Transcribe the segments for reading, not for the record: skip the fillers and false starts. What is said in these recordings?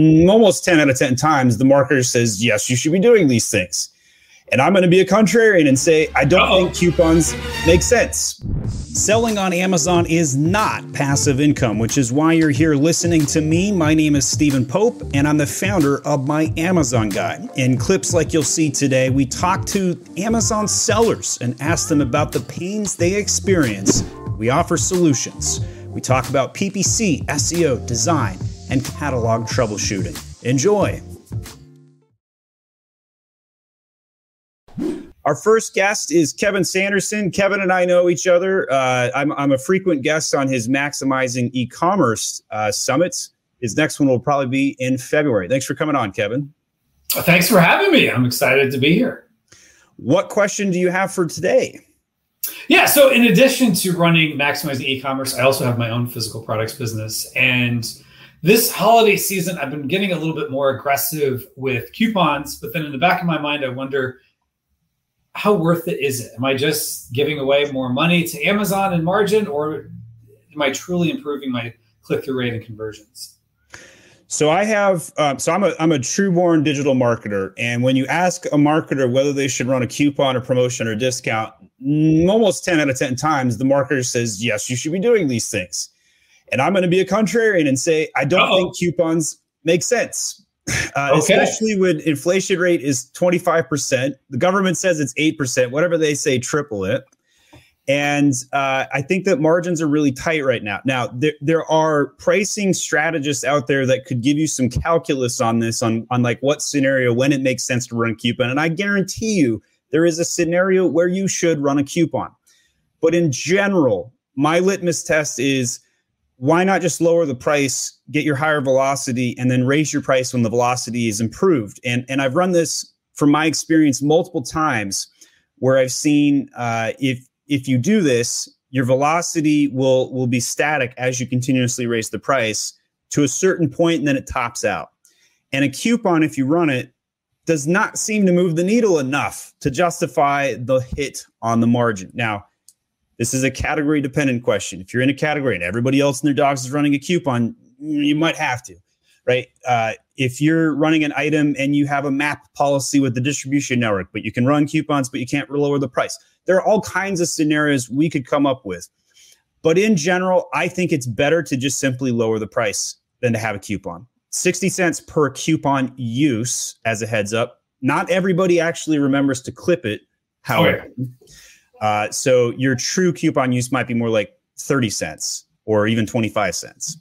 almost 10 out of 10 times, the marketer says, yes, you should be doing these things. And I'm going to be a contrarian and say, I don't think coupons make sense. Selling on Amazon is not passive income, which is why you're here listening to me. My name is Stephen Pope, and I'm the founder of My Amazon Guide. In clips like you'll see today, we talk to Amazon sellers and ask them about the pains they experience. We offer solutions. We talk about PPC, SEO, design, and catalog troubleshooting. Enjoy. Our first guest is Kevin Sanderson. Kevin and I know each other. I'm a frequent guest on his Maximizing E-commerce summits. His next one will probably be in February. Thanks for coming on, Kevin. Thanks for having me. I'm excited to be here. What question do you have for today? Yeah, so in addition to running Maximizing E-commerce, I also have my own physical products business. And this holiday season, I've been getting a little bit more aggressive with coupons. But then in the back of my mind, I wonder, how worth it is it? Am I just giving away more money to Amazon and margin, or am I truly improving my click-through rate and conversions? So I have, I'm a true-born digital marketer. And when you ask a marketer whether they should run a coupon or promotion or discount, almost 10 out of 10 times, the marketer says, yes, you should be doing these things. And I'm going to be a contrarian and say, I don't think coupons make sense. Especially when inflation rate is 25%. The government says it's 8%, whatever they say, triple it. And I think that margins are really tight right now. Now, there are pricing strategists out there that could give you some calculus on this, on like what scenario, when it makes sense to run a coupon. And I guarantee you there is a scenario where you should run a coupon. But in general, my litmus test is, why not just lower the price, get your higher velocity, and then raise your price when the velocity is improved? And I've run this from my experience multiple times where I've seen if you do this, your velocity will be static as you continuously raise the price to a certain point, and then it tops out. And a coupon, if you run it, does not seem to move the needle enough to justify the hit on the margin. Now, this is a category dependent question. If you're in a category and everybody else in their dogs is running a coupon, you might have to, right? If you're running an item and you have a MAP policy with the distribution network, but you can run coupons, but you can't lower the price. There are all kinds of scenarios we could come up with. But in general, I think it's better to just simply lower the price than to have a coupon. 60 cents per coupon use, as a heads up. Not everybody actually remembers to clip it, however. So your true coupon use might be more like 30 cents or even 25 cents.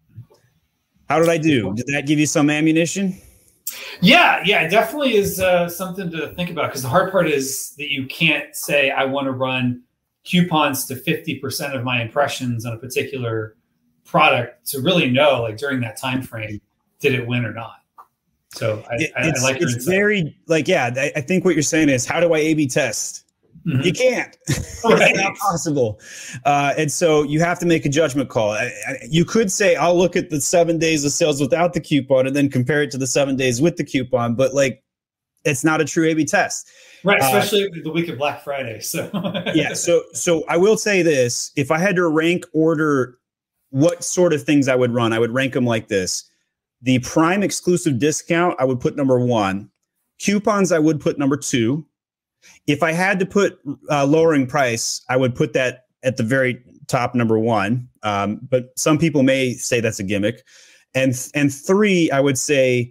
How did I do? Did that give you some ammunition? Yeah, it definitely is something to think about, because the hard part is that you can't say I want to run coupons to 50% of my impressions on a particular product to really know, like, during that time frame, did it win or not? So I like your insight. Very I think what you're saying is, how do I A/B test? Mm-hmm. You can't. Right. It's not possible. And so you have to make a judgment call. You could say, I'll look at the 7 days of sales without the coupon and then compare it to the 7 days with the coupon. But it's not a true A/B test. Right. Especially the week of Black Friday. So yeah. So I will say this. If I had to rank order what sort of things I would run, I would rank them like this. The Prime exclusive discount, I would put number 1. Coupons, I would put number 2. If I had to put lowering price, I would put that at the very top, number 1. But some people may say that's a gimmick. And 3, I would say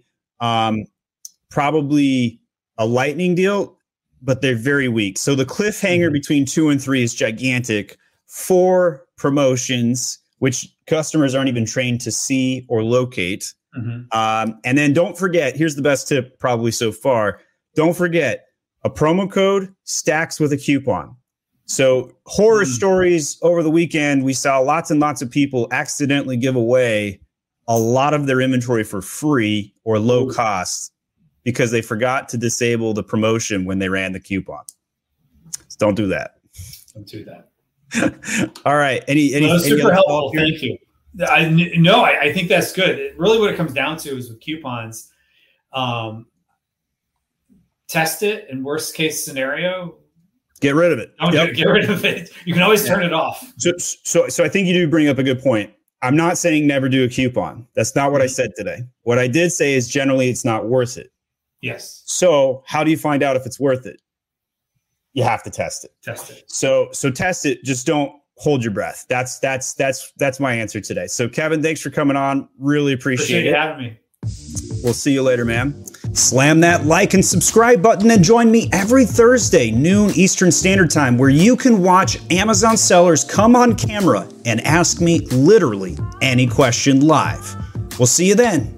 probably a lightning deal, but they're very weak. So the cliffhanger between 2 and 3 is gigantic. 4, promotions, which customers aren't even trained to see or locate. Mm-hmm. And then don't forget, here's the best tip probably so far. Don't forget, a promo code stacks with a coupon. So horror stories over the weekend, we saw lots and lots of people accidentally give away a lot of their inventory for free or low cost because they forgot to disable the promotion when they ran the coupon. So don't do that. Don't do that. All right. Any super helpful. Thank you. I think that's good. Really what it comes down to is with coupons, test it, in worst case scenario, get rid of it. Get rid of it. You can always turn it off. So I think you do bring up a good point. I'm not saying never do a coupon. That's not what I said today. What I did say is generally it's not worth it. Yes. So how do you find out if it's worth it? You have to test it. Test it. So test it. Just don't hold your breath. That's my answer today. So Kevin, thanks for coming on. Really appreciate you having me. We'll see you later, man. Slam that like and subscribe button and join me every Thursday, noon Eastern Standard Time, where you can watch Amazon sellers come on camera and ask me literally any question live. We'll see you then.